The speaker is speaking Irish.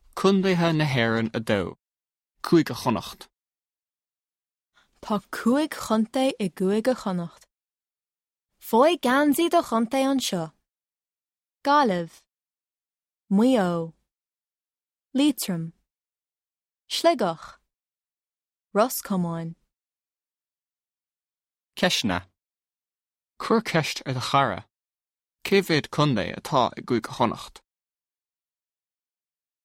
Condaithe na hÉireann a dó. 5 chonacht. Tá 5 chontae I 5 chonacht. Fói gansaí do chontae anseo. Gaillimh. Mayo. Leitrim. Sligach. Roscomáin. Ceisne. Cuir ceist ar de chara. Cé bhéad condaith atá I 5 chonacht.